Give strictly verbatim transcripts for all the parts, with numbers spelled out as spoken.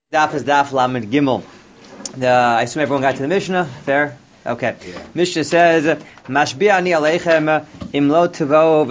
Daf is Daf Lamed Gimel. Uh, I assume everyone got to the Mishnah. Fair? Okay. Yeah. Mishnah says, Mashbi'ani aleichem imlo tavo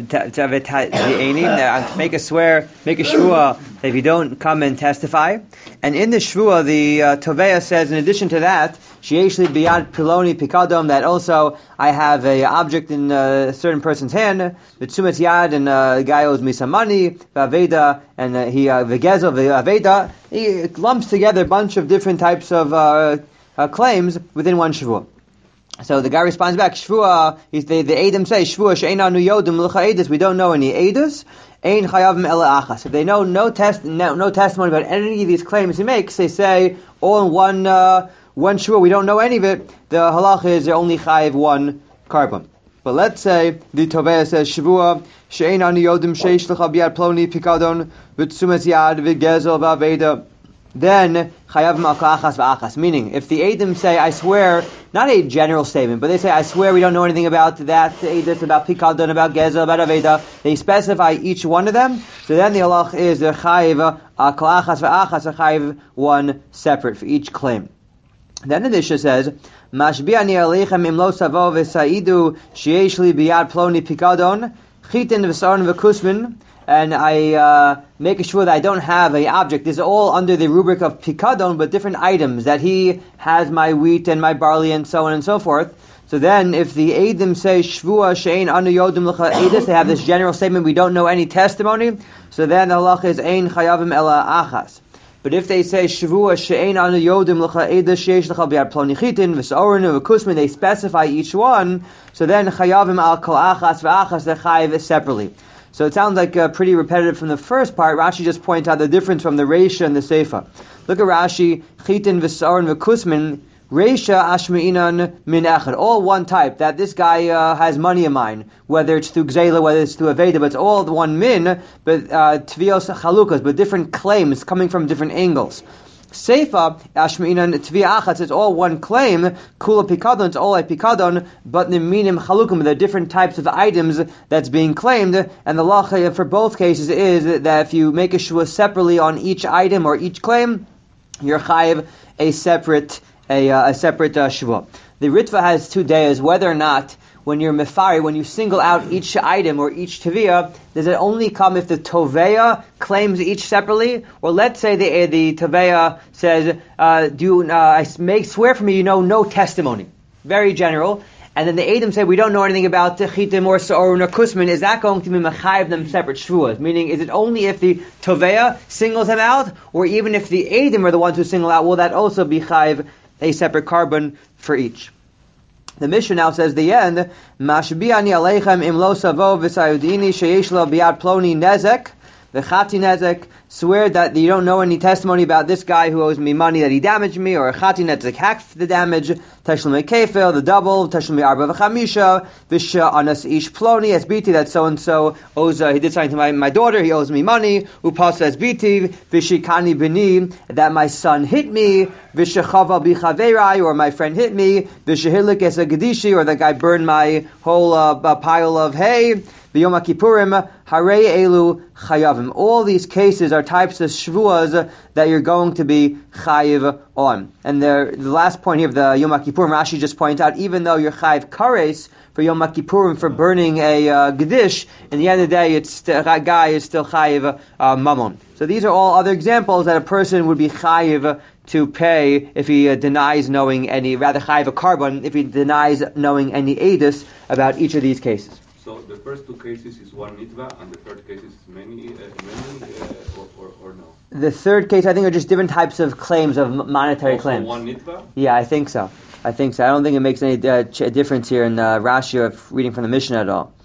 v'ta'eni. Make a swear, make a shvua that if you don't come and testify. And in the shvua, the uh, Toveya says, in addition to that, she'eshli biyad piloni pikadom, that also I have a object in a certain person's hand, v'tzumet yad, and uh, the guy owes me some money, v'aveda, and uh, he, uh, v'gezel, v'aveda. He lumps together a bunch of different types of uh, uh, claims within one shvua. So the guy responds back, Shvua, he's, the, the Eidim say, Shvua, she'ena nu yodim l'cha edus, we don't know any edus, ein chayavim ela achas. If they know no test, no, no testimony about any of these claims he makes, they say, all in one, uh, one Shvua, we don't know any of it, the halach is they're only chayiv one carbon. But let's say, the Toveya says, Shvua, she'ena nu yodim sheish l'cha biyad ploni pikadon, v'tzumet yad, v'gezel, v'aveda. Then chayavim al achas v'achas. Meaning, if the Eidim say, I swear, not a general statement, but they say, I swear we don't know anything about that Eidus, about Pikadon, about Gezel, about Aveda. They specify each one of them. So then the halach is the chayiv al achas v'achas, a chayiv one separate for each claim. Then the Mishnah says, Mashbi'ani aleichem imlo savo v'saidu sheyesh li biyad ploni Pikadon chitin v'saron v'kusmin. And I uh, make sure that I don't have an object. This is all under the rubric of pikadon, but different items, that he has my wheat and my barley and so on and so forth. So then, if the Eidim say, Shvua she'ein anu yodim l'cha edus, they have this general statement, we don't know any testimony, so then the halach is, ein chayavim ela achas. But if they say, Shvua she'ein anu yodim l'cha edus, she'esh l'cha b'yad ploni chitin, v'sa'orin, v'kusmin, they specify each one, so then chayavim al kol achas v'achas, they chayiv separately. So it sounds like uh, pretty repetitive from the first part. Rashi just points out the difference from the Reisha and the Seifa. Look at Rashi, Chitin v'sa'orin v'kusmin, Reisha ashmeinan min echad. All one type, that this guy uh, has money in mine, whether it's through Gzela, whether it's through Aveda, but it's all the one min, but uh, Tvios chalukas, but different claims coming from different angles. Seifa, Ashmeinan Tvia Achatz, it's all one claim, Kula Pikadon, it's all a Pikadon, but Niminim Chalukum, there are different types of items that's being claimed, and the law for both cases is that if you make a shua separately on each item or each claim, you're chayiv a separate, a, uh, a separate uh, shua. The Ritva has two days, whether or not when you're mefari, when you single out each item or each teviyah, does it only come if the toveya claims each separately? Or let's say the the toveya says, uh, "Do uh, I make swear for me? You know, no testimony." Very general. And then the Eidim say, "We don't know anything about the chitim or sa'orun or kusmin." Is that going to be mechayiv them separate shvuas? Meaning, is it only if the toveya singles him out, or even if the Eidim are the ones who single out, will that also be chayiv a separate carbon for each? The Mishnah now says the end, Mashbi'ani aleichem im lo savo v'sayudini sheyesh lo biyad ploni nezek, v'chati nezek, swear that you don't know any testimony about this guy who owes me money that he damaged me, or chati nezek, half the damage, teshlumi kefil, the double, teshlumi arba v'chamisha, v'sha anas ish ploni, esbiti, that so-and-so owes, uh, he did something to my, my daughter, he owes me money, upas esbiti, v'shikani b'ni, that my son hit me, v'shechava b'chaverai, or my friend hit me, v'shehilik es a gedishi, or that guy burned my whole uh, pile of hay, v'yom kippurim, harei elu chayavim. All these cases are types of shvuas that you're going to be chayiv on. And the, the last point here of the Yom Kippurim, Rashi just points out, even though you're chayiv kares for Yom Kippurim for burning a uh, gedish, in the end of the day, it's st- that guy is still chayiv uh, mamon. So these are all other examples that a person would be chayiv to pay if he uh, denies knowing any, rather chayiv a carbon, if he denies knowing any edus about each of these cases. So the first two cases is one nitva, and the third case is many, uh, many uh, or, or, or no? The third case, I think, are just different types of claims, of monetary also claims. one nitva? Yeah, I think so. I think so. I don't think it makes any uh, ch- difference here in uh, Rashi of reading from the Mishnah at all.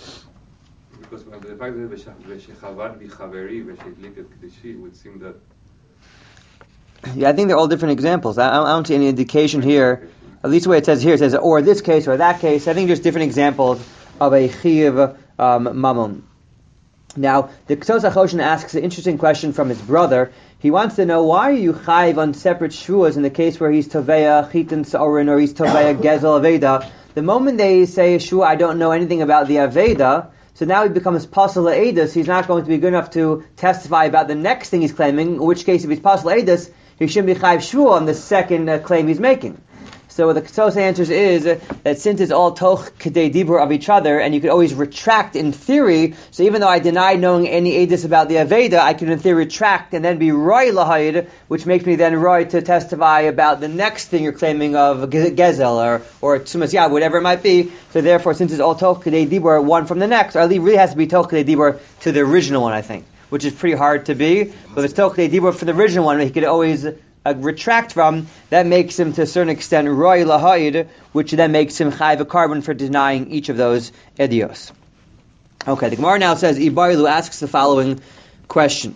Because the fact that v'shechavad b'chaveri v'shehidlik et kedishi would seem that... Yeah, I think they're all different examples. I, I don't see any indication here, at least the way it says here, it says, or this case or that case. I think there's different examples of a chiyuv um, mamon. Now, the Ksos HaChoshen asks an interesting question from his brother. He wants to know, why are you chayiv on separate shvuas in the case where he's toveya chitin sa'orin or he's toveya gezel aveda? The moment they say shvua, I don't know anything about the aveda, So now he becomes Pasal Eidus. He's not going to be good enough to testify about the next thing he's claiming, in which case if he's Pasal Eidus, he shouldn't be Chayiv Shvuah on the second uh, claim he's making. So what the Ketzosa answers is uh, that since it's all toch kedei dibur of each other, and you could always retract in theory, so even though I deny knowing any edus about the Aveda, I could in theory retract and then be roi lahayid, which makes me then roi to testify about the next thing you're claiming of gezel or, or tzumas yad, whatever it might be. So therefore, since it's all toch kedei dibur, one from the next, or really has to be toch kedei dibur to the original one, I think, which is pretty hard to be. But if it's toch kedei dibur for the original one, he could always Uh, retract from, that makes him to a certain extent roi lahayid, which then makes him chayv a carbon for denying each of those edios. Okay, the Gemara now says, Ibarilu asks the following question.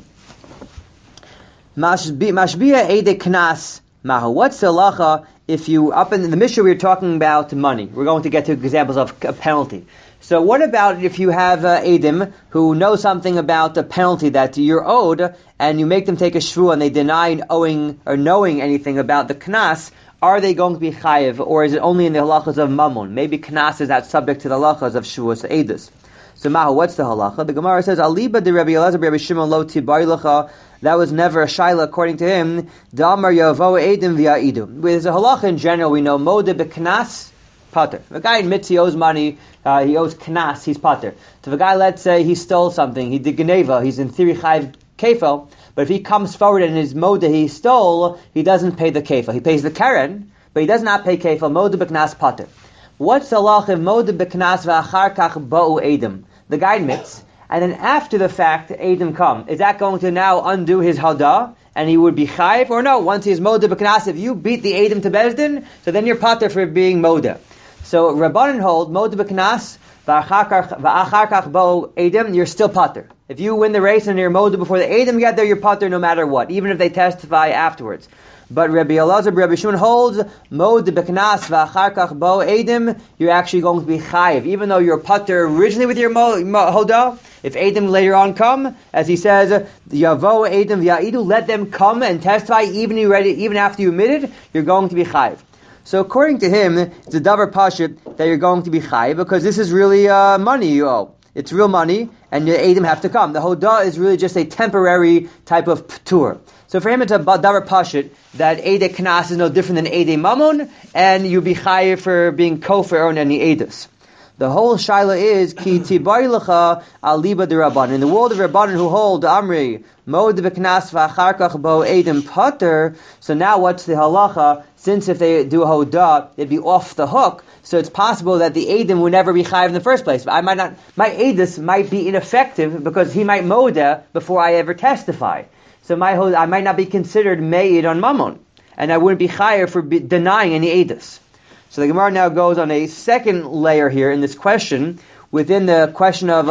Mashbiya ede knas mahu. What's the halacha if you, up in the Mishnah we were talking about money. We're going to get to examples of a penalty. So what about if you have uh, Edim who know something about the penalty that you're owed, and you make them take a shvu and they deny owing or knowing anything about the knas? Are they going to be chayiv, or is it only in the halachas of mammon? Maybe knas is not subject to the halachas of shvuas edus. So mahu, what's the halacha? The Gemara says, Aliba de Rabbi Elazar, Rabbi Shimon lo tibarilacha. That was never a shaila according to him. Damar yavo edim v'ya'idu. There's a halacha in general. We know mode beknas pater. If a guy admits he owes money, uh, he owes knas, he's pater. So if a guy, let's say, he stole something, he did geneva, he's in theory chayiv kefel. But if he comes forward and his mode he stole, he doesn't pay the kefel. He pays the keren, but he does not pay kefel. Mode beknas pater. What's the halacha of mode beknas v'achar kach ba'u edim? The guy admits, and then after the fact, edim come. Is that going to now undo his hada, and he would be chayiv, or no? Once he's mode beknas, if you beat the edim to bezdin, so then you're pater for being mode. So Rabbanan hold mode beknas v'achar kach ba'u edim, you're still pater. If you win the race and you're mode before the edim get there, you're pater no matter what, even if they testify afterwards. But Rabbi Elazar, Rabbi Shimon holds mode beknas v'achar kach bo edim. You're actually going to be chayiv, even though you're pater originally with your mo, mo, hoda. If edim later on come, as he says, yavo edim v'ya'idu, let them come and testify, even you ready, even after you admitted, you're going to be chayiv. So according to him, it's a davar pashut that you're going to be chayiv because this is really uh, money you owe. It's real money, and the edim have to come. The hoda is really just a temporary type of ptur. So for him, it's a davar pashut that Eidei Knas is no different than Eidei Mammon, and you be chayiv for being kofer on any Eidus. The whole shaila is ki tibari lecha aliba de Rabbanan. In the world of Rabbanan who hold Amri mod beknas v'achar kach bo Eidim pater. So now what's the halacha? Since if they do a hoda, it'd be off the hook. So it's possible that the Eidim would never be chayiv in the first place. But I might not. My Eidus might be ineffective because he might moda before I ever testify. So my I might not be considered meid on mammon, and I wouldn't be chayer for be denying any edus. So the Gemara now goes on a second layer here in this question, within the question of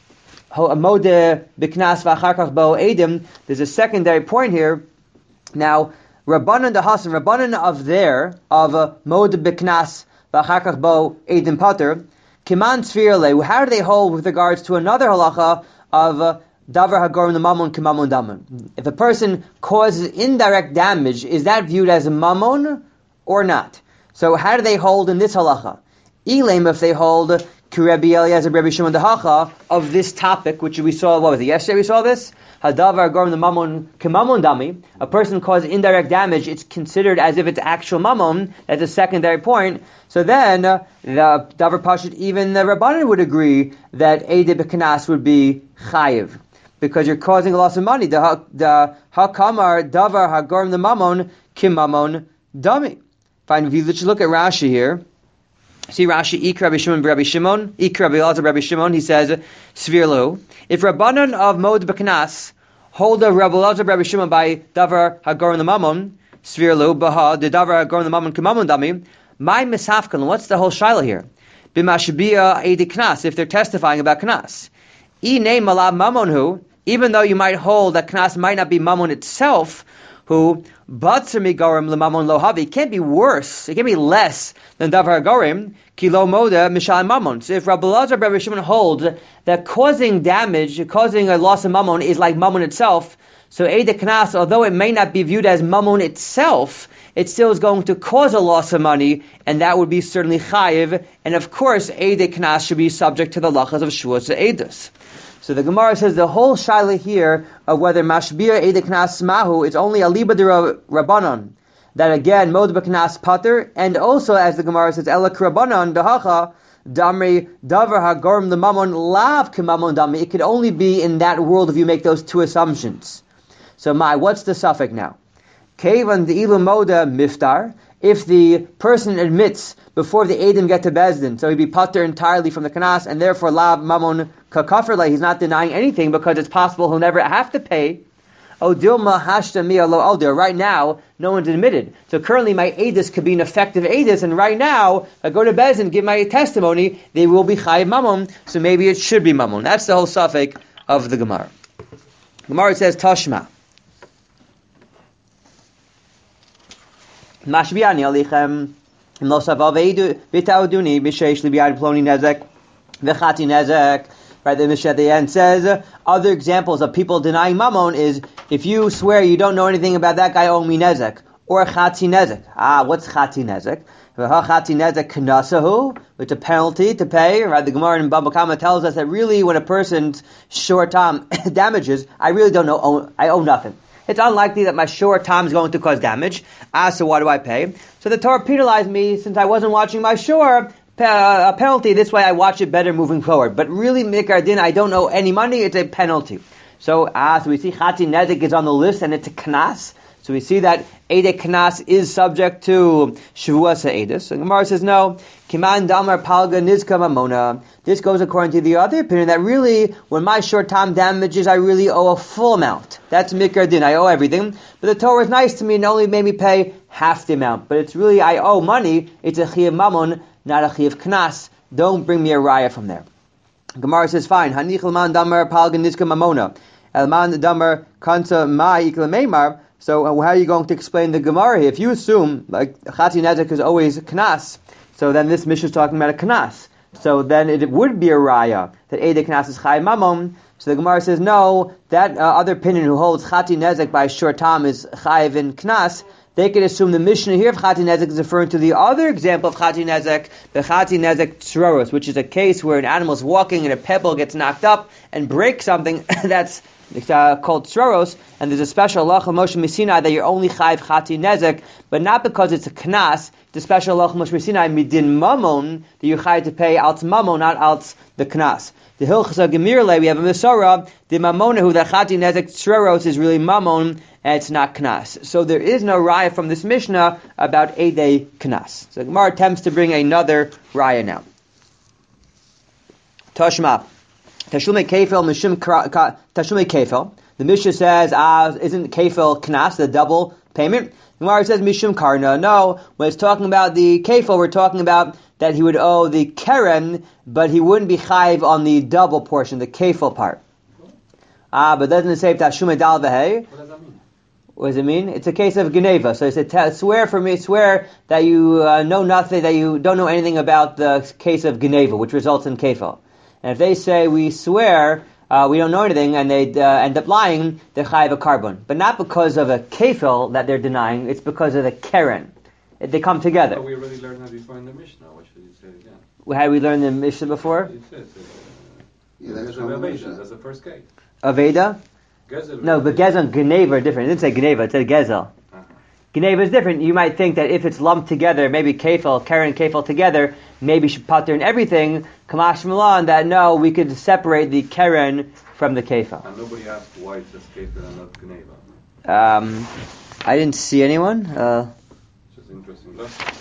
a mode biknas v'achar kach bo edim. There's a secondary point here. Now, Rabbanan the Hasan, Rabbanan of there of a mode biknas v'achar kach bo edim pater, kiman tzvir. How do they hold with regards to another halacha of uh, davar hagorim l'mamon k'mamon damon? If a person causes indirect damage, is that viewed as a mamon or not? So how do they hold in this halacha? Elam, if they hold Rabbi Eliezer, Rabbi Shimon Dehacha of this topic, which we saw, what was it, yesterday we saw this? Hadavar hagorim l'mamon k'mamon dami. A person causes indirect damage, it's considered as if it's actual mamon. That's a secondary point. So then, uh, the davar pashut, even the Rabbanan would agree that Eidei B'Knas would be chayiv, because you're causing a loss of money. The the hakamar davar hagorim l'mamon k'mamon dami. Fine, if you just look at Rashi here, see Rashi, Ik Rabbi Shimon, Rabbi Shimon, Ik Rabbi Elazar, Rabbi Shimon, he says, Svirlo, if Rabbanan of Mod B'Knas hold a Rabbi Elazar, Rabbi Shimon by Davar Hagorim L'Mamon, Svirlo, Baha, the Davar Hagorim L'Mamon, K'mamon Dami, my Mishafkan, what's the whole shaila here? B'Mashbiya Eidei Knas, if they're testifying about Knas. I name Malab Mamonhu, even though you might hold that Knas might not be Mamon itself, who batzer migarim lemamon lohavi, it can't be worse, it can't be less than davar hagorim kilo moda mishal mamon. So if Rabbi Elazar, Rabbi Shimon holds that causing damage, causing a loss of mamon is like mamon itself, So Eid Knas, although it may not be viewed as Mammon itself, it still is going to cause a loss of money, and that would be certainly Chayiv. And of course, Eid Knas should be subject to the lachas of Shvuas Eidus. So the Gemara says the whole shaila here of whether Mashbia Eid Knas Mahu is only a Liba de Rabbanon. That again, Mod B'Knas Pater, and also as the Gemara says, Elak Rabbanon Dahacha, Damri Davar HaGorm the Mammon Lav K'Mammon Dami. It could only be in that world if you make those two assumptions. So my, what's the suffix now? Kevan the Ilu Moda Miftar. If the person admits before the Eidim get to Bezdin, so he'd be Pater entirely from the Knas, and therefore Lav Mammon Ka'Kafir, he's not denying anything because it's possible he'll never have to pay. Odilma hashta mi alo aldir. Right now, no one's admitted. So currently my edus could be an effective edus, and right now, if I go to Bez and give my testimony, they will be chayiv mammon, so maybe it should be mammon. That's the whole suffix of the Gemara. Gemara says, Tashma. Mashbiani alichem, imlosav aveidu, vitauduni, b'sheish libiad ploni nezek, v'chati nezek. Right, the Mishnah at the end says, other examples of people denying mammon is, if you swear you don't know anything about that guy owing me nezek, or chati nezek. Ah, what's chati nezek? Chati nezek knasahu, it's a penalty to pay. Right, the Gemara in Baba Kama tells us that really when a person's short time damages, I really don't know, own, I owe nothing. It's unlikely that my short time is going to cause damage. Ah, so why do I pay? So the Torah penalized me since I wasn't watching my shore. A penalty, this way I watch it better moving forward. But really, Mikar Din, I don't owe any money, it's a penalty. So, ah, so we see Chati Nezek is on the list and it's a Knas. So we see that Eidei Knas is subject to Shavuos HaEidus. And Gemara says, no, Kiman Damar Palga Nizka Mamona. This goes according to the other opinion that really, when my short time damages, I really owe a full amount. That's Mikar Din, I owe everything. But the Torah is nice to me and only made me pay half the amount. But it's really, I owe money, it's a Chiyah Mammon, not a Chiyah Knas. Don't bring me a raya from there. Gemara says, fine. Hanich l'man damar palgan nizka mamona. Elman damar kanta ma'ik l'meimar. So how are you going to explain the Gemara here? If you assume, like, Chati Nezek is always Knas, so then this Mishnah is talking about a Knas. So then it would be a raya that Eidei Knas is Chai Mamon. So the Gemara says, no, that uh, other opinion who holds Chati Nezek by short time is Chayiv in Knas, they could assume the Mishnah here of Chati Nezek is referring to the other example of Chati Nezek, the Chati Nezek Tzroros, which is a case where an animal is walking and a pebble gets knocked up and breaks something that's uh, called Tzroros, and there's a special Lach Moshe Misinai that you're only Chayiv Chati Nezek, but not because it's a Knas, the special Lach Moshe Misinai Midin Mamon, that you're Chayiv to pay out Mamon, not out the Knas. The Hilchas Gemirle, we have a Misora, the Mamona, who the Chati Nezek Tzroros is really Mamon, and it's not Knas. So there is no raya from this Mishnah about Eidei Knas. So Gemara attempts to bring another raya now. Tashma. Tashlume Kefel Mishum Tashlume Kefel. The Mishnah says, ah, isn't Kefel Knas, the double payment? Gemara says Mishum Karna. No, when it's talking about the Kefel, we're talking about that he would owe the Keren, but he wouldn't be chayiv on the double portion, the Kefel part. Ah, but doesn't it say Tashlume Dal V'hei? What does that mean? What does it mean? It's a case of Geneva. So he said, T- swear for me, swear that you uh, know nothing, that you don't know anything about the case of Geneva, which results in Kefel. And if they say, we swear, uh, we don't know anything, and they uh, end up lying, they're chayiv a carbon. But not because of a Kefel that they're denying, it's because of the Keren. They come together. But we already learned that before in the Mishnah. What should you say again? Had we learned the Mishnah before? It says, uh, Yeah, that's there's a from the revelation. Mishnah. That's the first case. Aveda? Gezel No, but Gezel and Geneva are different. It didn't say Geneva, it said Gezel. Uh-huh. Geneva is different. You might think that if it's lumped together, maybe Kefel, Karen and Kefel together, maybe should pater in everything. Kamash Milan, that no, we could separate the Karen from the Kefel. And nobody asked why it's just Kefel and not Geneva. Um, I didn't see anyone. Uh, Which is interesting. Lesson.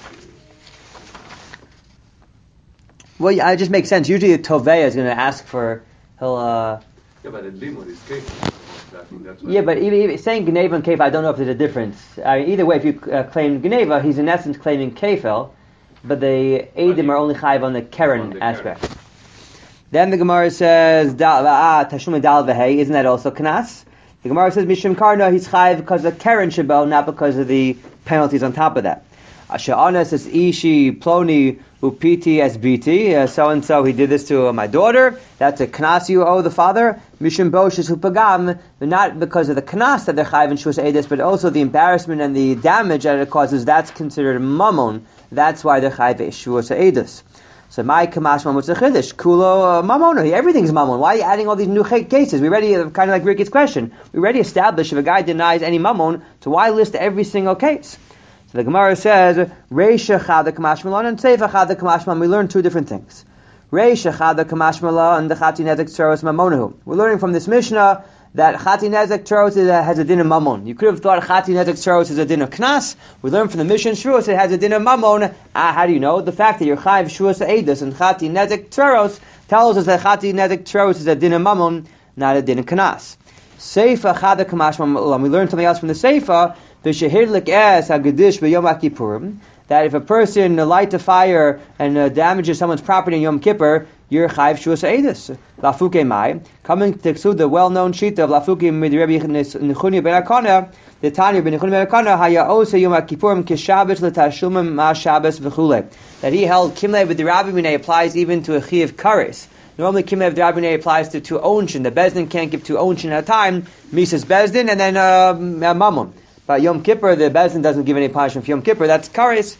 well, yeah, it just makes sense. Usually the Tovei is going to ask for, he'll, uh, Yeah, but the limud is Kefel. I think that's what yeah, but even, even saying Geneva and Kefel, I don't know if there's a difference. Uh, either way, if you uh, claim Geneva, he's in essence claiming Kefel, but the Eidim are only chayiv on the Keren on the aspect. Keren. Then the Gemara says, ah, Tashum Dal V'hei, isn't that also Knas? The Gemara says, Mishum Karna, he's chayiv because of Keren Shabo, not because of the penalties on top of that. Sha'anas is ishi ploni upiti as biti. So and so he did this to uh, my daughter. That's a knas you owe the father. Mishum boshes upagam, not because of the knas that they're chayiv in shvus edus, but also the embarrassment and the damage that it causes. That's considered mammon. That's why they're chayiv in shvus edus. So my kamash mamon tzachiddish kulo mamon. Everything's mamon. Why are you adding all these new cases? We already kind of like Ricky's question. We already established if a guy denies any mamon, so why list every single case? So the Gemara says, Reisha chada kamash malon and Seifa chada kamash malon. We learn two different things. Reisha chada kamash malon and the chati nezek tzoros mamonahu. We're learning from this Mishnah that chati nezek tzoros has a din of mamon. You could have thought chati nezek tzoros is a din of knas. We learn from the Mishnah Shvuos it has a din of mamon. Ah, how do you know? The fact that you're chayiv shvuos edus and chati nezek tzoros tells us that chati nezek tzoros is a din of mamon, not a din of knas. Seifa chada kamash malon. We learn something else from the Seifa. That if a person lights a fire and uh, damages someone's property in Yom Kippur, you're chayiv shvus edus. Lafuke mai, coming to the well-known shita of Lafuke mid Rabbi Nechuni ben Akana, the Tanya ben Nechuni ben Akana, haya osa Yom Kippurim kishabbos l'tashlumin ma shabbos v'chule. That he held kimlev with the Rabbi Minei applies even to a chiv kares. Normally, kimlev d'Rabbanei applies to two onshin. The bezdin can't give two onshin at a time. Mises bezdin and then uh, mammon. But Yom Kippur, the Bezdin doesn't give any punishment for Yom Kippur. That's kares.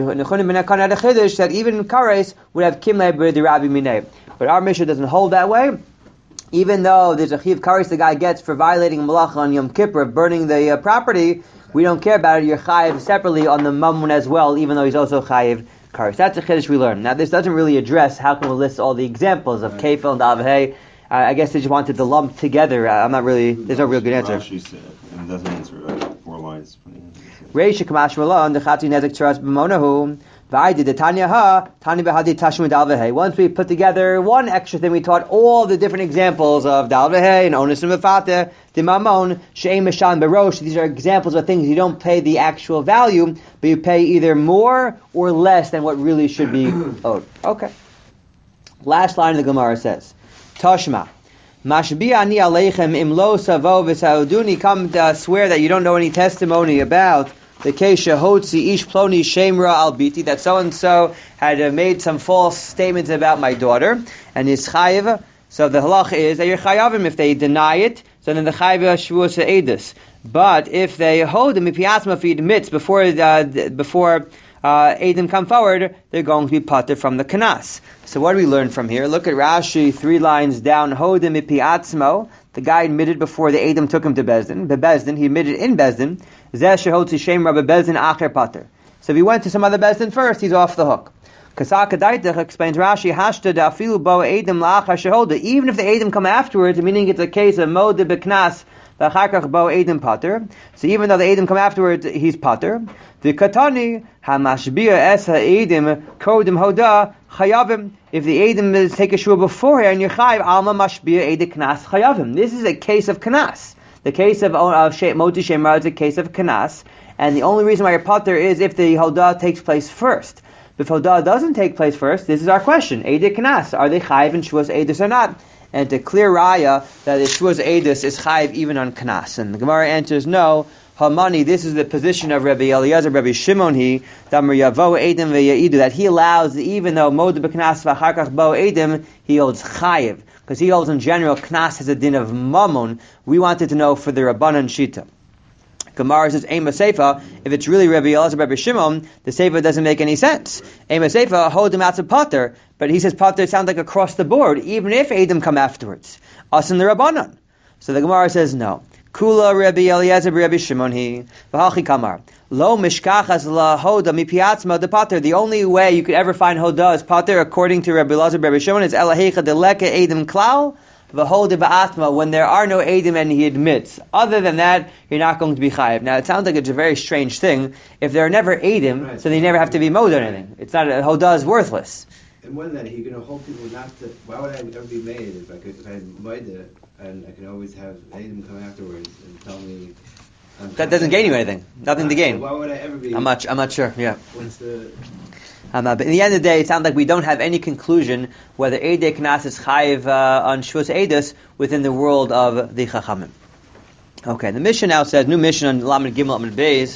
That even kares would have kimlei b'di Rabbi Minei. But our Mishnah doesn't hold that way. Even though there's a chiv kares the guy gets for violating a malacha on Yom Kippur, burning the uh, property, we don't care about it. You're chayiv separately on the mammon as well, even though he's also chayiv kares. That's a chiddush we learn. Now, this doesn't really address how can we list all the examples of kefil and davhei. Uh, I guess they just wanted to lump together. Uh, I'm not really. There's no real good answer. Rashi said, and it doesn't answer right. Four lines. Reisha kamash malon the chati nezek tzoros b'monahu v'aydi the tanya ha tani behadi tashmid dal v'hei. Once we put together one extra thing, we taught all the different examples of dal v'hei and onus and mefate the mamon she'em mishan berosh. These are examples of things you don't pay the actual value, but you pay either more or less than what really should be owed. Okay. Last line of the Gemara says, Tashma. Mashbi ani aleichem imlo savo v'sauduni. Come to swear that you don't know any testimony about the case shehotzi ish ploni shemra al biti, that so and so had uh, made some false statements about my daughter and is chayiv. So the halach is that you're chayavim if they deny it. So then the chayiv shvuos edus. But if they hold him, if he asks him if he admits before uh, before uh, Edom come forward, they're going to be pater from the kanas. So what do we learn from here? Look at Rashi, three lines down. Hodim ipi atzmo. The guy admitted before the Edom took him to Bezdin. Bebezdin, he admitted in Bezdin. Zeh shehotzi shem rabbe Bezdin acher pater. So if he went to some other Bezdin first, he's off the hook. Kasaka Daitach explains Rashi, Hashta dafilu bo Edom la'achar shehoda. Even if the Edom come afterwards, meaning it's a case of modeh beknas, v'acharkach bo Edom pater. So even though the Edom come afterwards, he's pater. The katani hamashbia es ha'edim kodim hoda chayavim. If the Edom is take a shua beforehand, you're chayiv alma mashbia edik knas chayavim. This is a case of knas. The case of of moti shemra is a case of knas, and the only reason why you're pater is if the hoda takes place first. If hoda doesn't take place first, this is our question: edik knas, are they chayiv in shuas edus or not? And to clear raya that the shuas edus is chayiv even on knas, and the Gemara answers no. Hamani, this is the position of Rabbi Eliezer, Rabbi Shimon, he that he allows, even though mod b'knas v'acharkach bo edim, he holds chayiv, because he holds in general knas has a din of mammon. We wanted to know for the Rabbanan Shita. Gemara says Ema Seifa. If it's really Rabbi Eliezer, Rabbi Shimon, the Seifa doesn't make any sense. Ema Seifa hold him out to pater, but he says pater sounds like across the board, even if Edom come afterwards. Us in the Rabbanan. So the Gemara says no. Kula Rabbi Eliezer Rabbi Shimon he v'hachi kamar lo mishkachas la hoda mipiatzma de pater. The only way you could ever find hoda as pater, according to Rabbi Eliezer Rabbi Shimon, is elahecha deleka edim klal v'hoda ba'atma, when there are no edim and he admits. Other than that, you're not going to be chayiv. Now it sounds like it's a very strange thing. If there are never edim, right, so they never have to be mod or anything. It's not a hoda is worthless. And more than that, you're going to hold people not to. Why would I ever be made if I could? If I made it, and I can always have Adam come afterwards and tell me. Um, that doesn't gain you anything. Nothing to gain. So why would I ever be? I'm not. I'm not sure. Yeah. What's the? Um, uh, but in the end of the day, it sounds like we don't have any conclusion whether Eidei Knas is chayiv uh, on Shvus Eidus within the world of the Chachamim. Okay, the Mishnah now says, new Mishnah on Lamed Gimel Lamed Beis,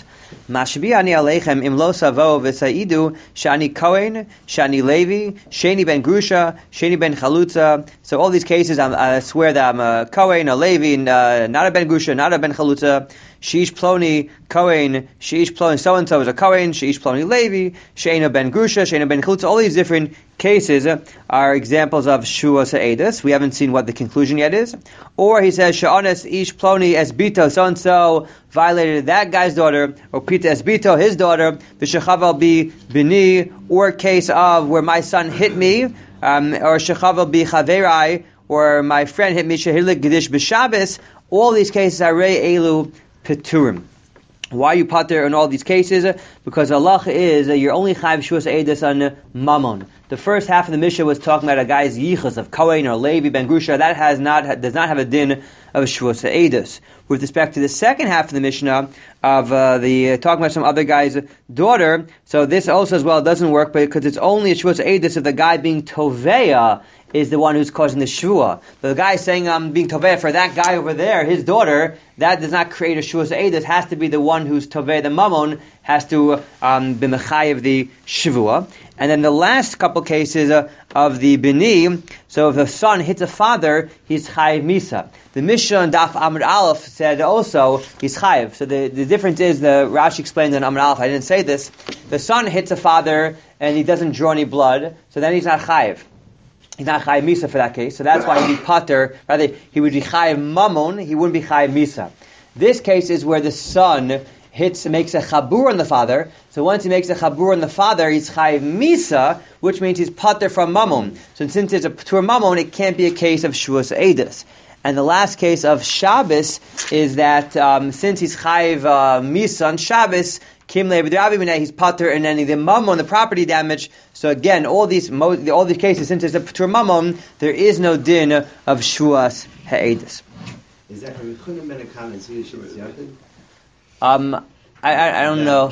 Mashbi'ani aleichem im lo savo v'saidu shani Kohen, shani Levi, sheni ben Grusha, sheni ben Chalutza. So all these cases, I'm, I swear that I'm a Kohen, a Levi, uh, not a ben Grusha, not a ben Chalutza. Sheish Ploni Kohen, Sheish Ploni so and so is a Kohen, Sheish Ploni Levi, Sheina ben Grusha, Sheina ben Chalutza. All these different cases are examples of Shua Sa'edus. We haven't seen what the conclusion yet is. Or he says Sha'ones Ish Ploni Esbito, so and so violated that guy's daughter, or Pita Esbito, his daughter, V'shechaval bi bini, or case of where my son hit me, um, or Shechaval bi Chaverai, or my friend hit me, Shehilik Gedish B'Shabbos. All these cases are Rei Elu Peturim. Why you pater in all these cases? Because Allah is uh, you're only chayv shuas edus on mammon. The first half of the Mishnah was talking about a guy's yichus of Kohen or Levi ben Grusha. That has not does not have a din of shuas edus. With respect to the second half of the Mishnah of uh, the uh, talking about some other guy's daughter, so this also as well doesn't work, because it's only a shuas edus of the guy being toveya is the one who's causing the shua. But the guy saying I'm being toveya for that guy over there, his daughter, that does not create a shuas edus. Has to be the one who's toveya the mammon has to um, be mechayev the shivua. And then the last couple cases uh, of the bini, so if the son hits a father, he's chayev misa. The Mishnah and Daf Amud Aleph said also he's chayev. So the, the difference is, the Rashi explained in Amud Aleph, I didn't say this, the son hits a father and he doesn't draw any blood, so then he's not chayev. He's not chayev misa for that case, so that's why he'd be pater, rather he would be chayev mammon, he wouldn't be chayev misa. This case is where the son hits, makes a chabur on the father. So once he makes a chabur on the father, he's chayiv misa, which means he's pater from mammon. So since it's a patur mammon, it can't be a case of shuas edus. And the last case of Shabbos is that um, since he's chayiv uh, misa on Shabbos, kim le'evdravi he's pater in any the mammon, the property damage. So again, all these all these cases, since it's a patur mammon, there is no din of shuas ha'edus. Is that Rabbi Chunan ben Akana and Tzvi Yeshivas Yachid? Um, I, I I don't know.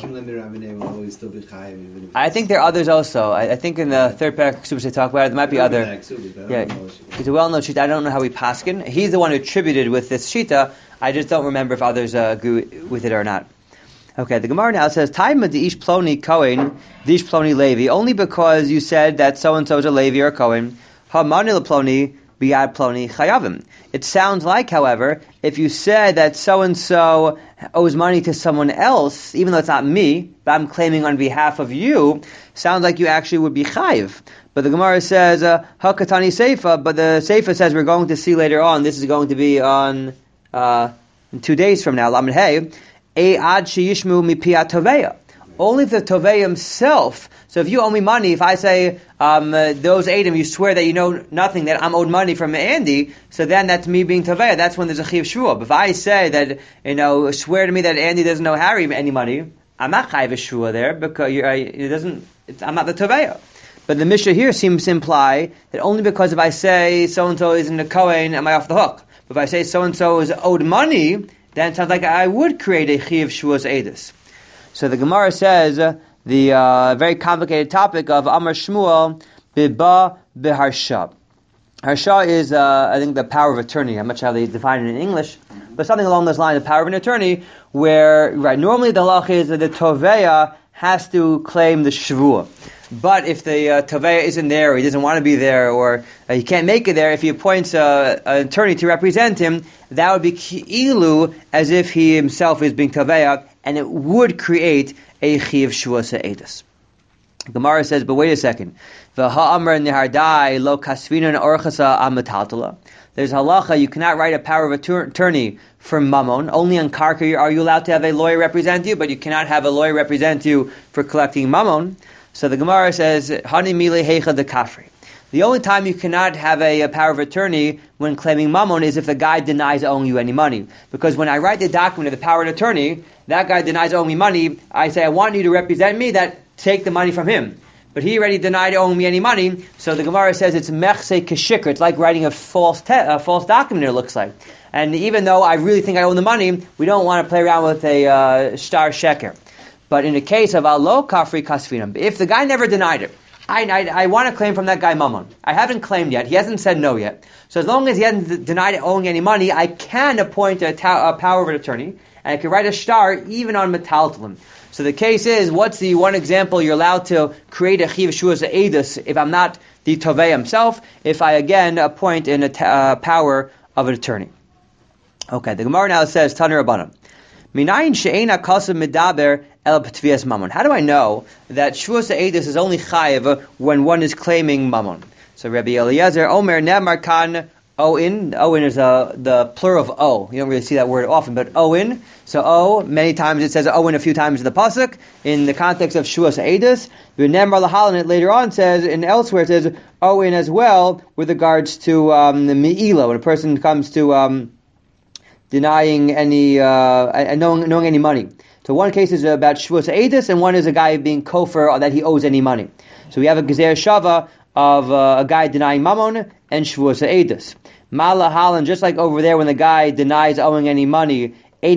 I think there are others also. I, I think in the third parak Ksubas they talk about it. There might be other. Yeah, it's a well-known shita. I don't know how we paskin. He's the one who attributed with this shita. I just don't remember if others uh, agree with it or not. Okay, the Gemara now says, Taima di'ish ploni Kohen, di'ish ploni Levi, only because you said that so-and-so is a Levi or a Kohen, ha'mani ploni biad ploni chayavim. It sounds like, however, if you said that so-and-so owes money to someone else, even though it's not me, but I'm claiming on behalf of you, sounds like you actually would be chayiv. But the Gemara says, hakatani seifa, but the seifa says we're going to see later on, this is going to be on uh, in two days from now, Lamed Hey, E ad sheyishmu mipiyat toveya. Only if the Tovei himself, so if you owe me money, if I say, um, uh, those Adam, you swear that you know nothing, that I'm owed money from Andy, so then that's me being Tovei, that's when there's a Chiv Shua. But if I say that, you know, swear to me that Andy doesn't owe Harry any money, I'm not Chiv Shua there, because you're, I, it doesn't, it's, I'm not the Tovei. But the Mishnah here seems to imply that only because if I say so-and-so isn't a Kohen, am I off the hook? But if I say so-and-so is owed money, then it sounds like I would create a Chiv Shua's Edus. So the Gemara says uh, the uh, very complicated topic of Amar Shmuel Biba Beharsha. Harsha is, uh, I think, the power of attorney. I'm not sure how they define it in English, but something along those lines, the power of an attorney, where, right, normally the halach is that the Toveya has to claim the Shavua. But if the uh, Toveya isn't there, or he doesn't want to be there, or uh, he can't make it there, if he appoints uh, an attorney to represent him, that would be ki'ilu, as if he himself is being Toveya, and it would create a Chiv Shuas Ha'edus. Gemara says, but wait a second. V'ha'amr nihardai lo kasvinan orchasa amataltala. There's halacha, you cannot write a power of attorney for mammon. Only on karka are you allowed to have a lawyer represent you, but you cannot have a lawyer represent you for collecting mammon. So the Gemara says, Hani mile heicha de kafri. The only time you cannot have a, a power of attorney when claiming mammon is if the guy denies owing you any money. Because when I write the document of the power of attorney, that guy denies owing me money, I say, I want you to represent me, that take the money from him. But he already denied owing me any money, so the Gemara says it's mechse keshikr. It's like writing a false te- a false document, it looks like. And even though I really think I owe the money, we don't want to play around with a uh, star sheker. But in the case of alo kafri kasfinam, if the guy never denied it, I, I, I want to claim from that guy mammon. I haven't claimed yet. He hasn't said no yet. So as long as he hasn't d- denied owing any money, I can appoint a, ta- a power of an attorney, and I can write a shtar even on metaltalin. So the case is, what's the one example you're allowed to create a chiv shuas edus if I'm not the tovei himself, if I again appoint in a ta- uh, power of an attorney. Okay, the Gemara now says, Tanur Rabbanan. Minayin she'ena kasav medaber el b'tvias mammon. How do I know that Shvuas Edus is only chayiv when one is claiming mammon? So Rabbi Eliezer, Omer Nemar Kan Oin. Oin is uh, the plural of O. You don't really see that word often, but Oin. So O, many times it says Oin a few times in the pasuk in the context of Shvuas Edus. Nemar Lahalan it later on says, and elsewhere it says Oin as well with regards to um, the Me'ila, when a person comes to um, denying any, uh, knowing, knowing any money. So one case is about Shvuas Edus, and one is a guy being kofar that he owes any money. So we have a Gezer Shava of uh, a guy denying Mammon and Shvuas Edus. Mala Halan, just like over there when the guy denies owing any money, Ein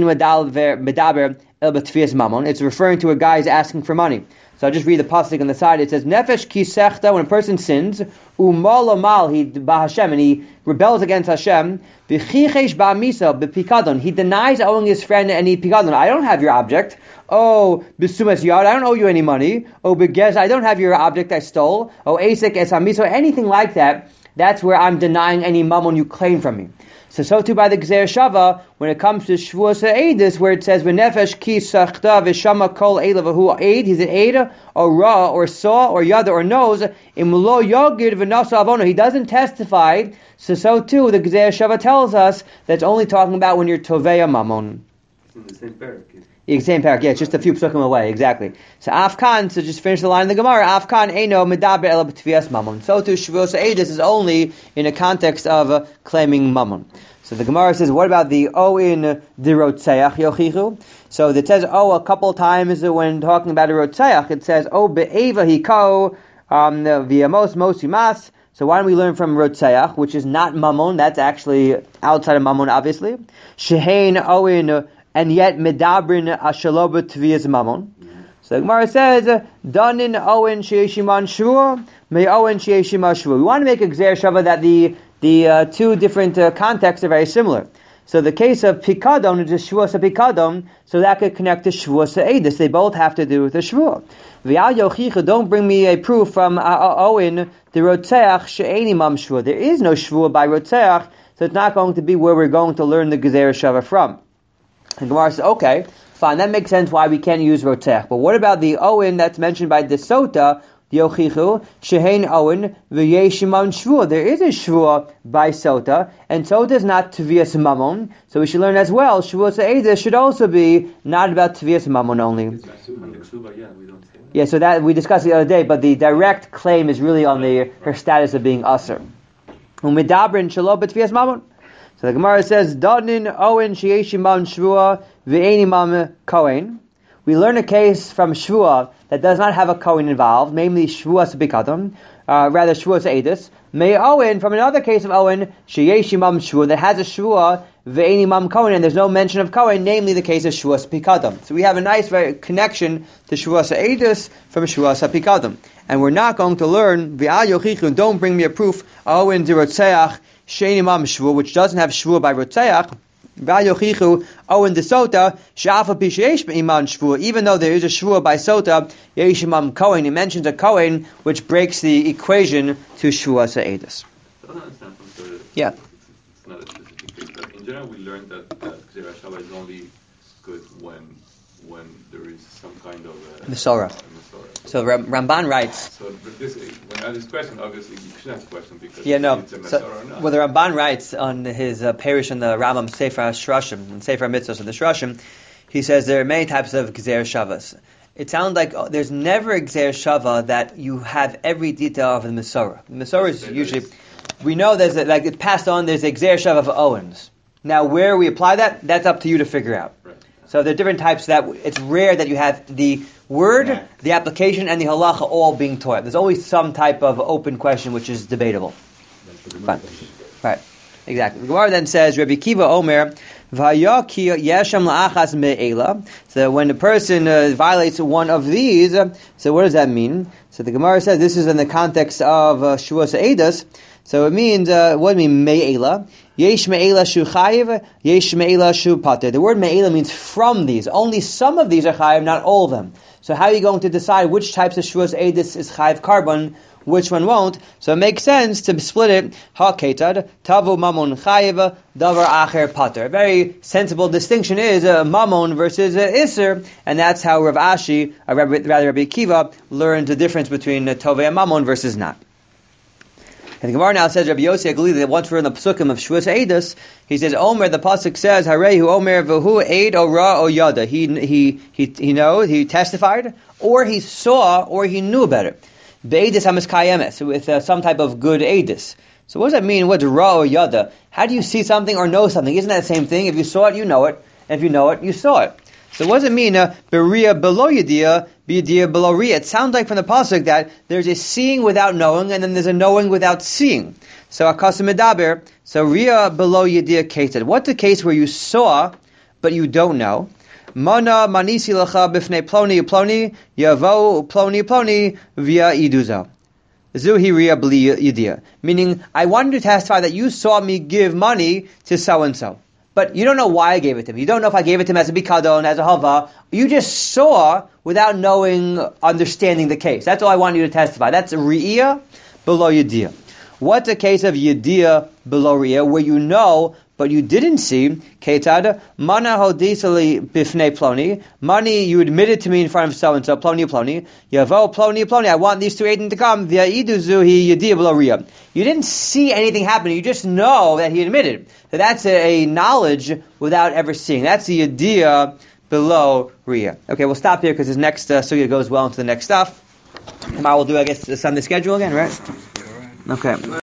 Medaber El B'Tfias Mammon, it's referring to a guy who's asking for money. So I'll just read the pasuk on the side. It says, Nefesh ki sechta, when a person sins, u'mal mal, he b'Hashem, and he rebels against Hashem, v'chichesh ba'misa, b'pikadon, he denies owing his friend any pikadon. I don't have your object. Oh, b'sumas yad, I don't owe you any money. Oh, b'gez, I don't have your object I stole. Oh, asik es hamiso, anything like that, that's where I'm denying any mammon you claim from me. So, so too by the Gezer Shava, when it comes to Shvuas Edus, where it says, V'nefesh ki sachta v'shama kol eila v'hu aid, he's an aid, or ra, or saw, or yada, or knows, im lo yogid v'nasa avono, he doesn't testify, so so too the Gezer Shava tells us that's only talking about when you're toveya mammon. It's in the same parak. Yeah, same parak, yeah, it's just a few psukim away, exactly. So Afkan, so just finish the line in the Gemara, Afkan eino medaber ela b'tvias mammon. So too Shvuas Edus is only in a context of uh, claiming mammon. So the Gemara says, what about the O in the Rotzeach Yochichu? So it says O a couple times when talking about a Rotzeach. It says O be'eva hiko um, v'yamos mosimas. So why don't we learn from Rotzeach, which is not Mammon, that's actually outside of Mammon, obviously. Shehein O in, and yet medabrin ashaloba tviyas Mammon. So the Gemara says, Danin Owen Sheishiman Shua, May Owen Sheishiman Shua. We want to make a Gezer Shava that the The uh, two different uh, contexts are very similar. So the case of Pikadon is just Shvuas Pikadon, so that could connect to Shvuas Edus. They both have to do with the Shvuah. V'al Yochicha, don't bring me a proof from uh, Owen, the Rotzeach, She'eni Mam Shvuah. There is no Shvuah by Rotzeach, so it's not going to be where we're going to learn the Gezer Shava from. And Gemara says, okay, fine, that makes sense why we can't use Rotzeach. But what about the Owen that's mentioned by the Sota, the Yochichu, Shehein Owen, V'yeshiman Shvuah. There is a Shvuah by Sota, and Sota is not Tvias Mammon, so we should learn as well, Shvuah Edus should also be not about Tvias Mammon only. Yeah, so that we discussed the other day, but the direct claim is really on the her status of being Aser. Umidabrin Shalom B'Tvias Mammon. So the Gemara says, Danin Owen Sheyeshiman Shvuah V'enimam Kohen. We learn a case from Shvuah that does not have a Kohen involved, namely Shvuas Bikadon, uh, rather Shvuas Edus. May Owen, from another case of Owen, Sheyeshimam Shvuah, that has a Shvuah, Ve'enimam Kohen, and there's no mention of Kohen, namely the case of Shvuas Bikadon. So we have a nice very connection to Shvuas Edus from Shvuas Bikadon. And we're not going to learn, V'al Yochichu, don't bring me a proof, Owen de Rotzeach, Sheyeshimam Shvuah, which doesn't have Shvuah by Rotzeach, Owen de Sota, even though there is a Shvuah by Sota, Yeshimam Kohen, he mentions a Kohen which breaks the equation to Shvuah Edus. I don't understand from the, yeah. It's, it's not a specific case, but in general we learned that Gezer Shava is only good when when there is some kind of a Mesorah. So Ramban writes. So this, when I ask this question, obviously you should ask the question because yeah, no. it's a Mesorah so, or not. Well, the Ramban writes on his uh, parish in the Rambam Sefer HaShrashim, and Sefer HaMitzvos of the Shrashim, he says there are many types of Gezer Shavas. It sounds like oh, there's never a Gezer Shava that you have every detail of the Mesorah. The Mesorah is usually, we know there's a, like it passed on, there's a Gezer Shava of Owens. Now where we apply that, that's up to you to figure out. Right. So there are different types that it's rare that you have the word, yeah. the application, and the halacha all being taught. There's always some type of open question which is debatable. Fine. Right. Exactly. The Gemara then says, Rabbi Kiva Omer, V'haya ki yesham la'achas me'ela. So when a person uh, violates one of these, uh, so what does that mean? So the Gemara says this is in the context of uh, Shavuos Eidos. So it means, uh, what do you mean me'ela? Yesh me'ela shu chayiv, yesh me'ela shu pater. The word me'ela means from these. Only some of these are chayiv, not all of them. So how are you going to decide which types of Shavuos Eidos is chayiv carbon, which one won't? So it makes sense to split it. Ha ketad, tavu mamon chayiv, davar acher pater. A very sensible distinction is uh, mamon versus uh, iser, and that's how Rav Ashi, uh, rather Rabbi Akiva, learned the difference between uh, tovei and mamon versus not. And the Gemara now says, Rabbi Yossi Aglili, that once we're in the Psukim of Shavuos Eidos, he says, Omer, the Pasuk says, Harehu Omer v'hu eid o ra o yada. He, he, he, he knows, he testified, or he saw, or he knew about it. Be'edis hamiskayemes, with uh, some type of good edis. So what does that mean? What's ra o yada? How do you see something or know something? Isn't that the same thing? If you saw it, you know it. And if you know it, you saw it. So what does it mean? Uh, Beria below yadia, bidia below ria. It sounds like from the pasuk that there's a seeing without knowing, and then there's a knowing without seeing. So akasim medaber. So ria below yadia kated. What's the case where you saw but you don't know? Mana manisi lacha b'fnei ploni ploni yavo ploni ploni via iduzo. Zuhi ria bli yadia. Meaning, I wanted to testify that you saw me give money to so and so. But you don't know why I gave it to him. You don't know if I gave it to him as a bikadon, as a hava. You just saw without knowing, understanding the case. That's all I want you to testify. That's a riyah below yediyah. What's a case of yediyah below riyah, where you know, but you didn't see? Ketada, mana hodisali bifnei ploni. Money, you admitted to me in front of so-and-so, ploni ploni. Yavo ploni ploni. I want these two Aiden to come. Via iduzuhi yediyah below riyah. You didn't see anything happen. You just know that he admitted. So that's a, a knowledge without ever seeing. That's the idea below Riyah. Okay, we'll stop here because this next uh, sugya goes well into the next stuff. Tomorrow we'll do, I guess, the Sunday schedule again, right? Okay.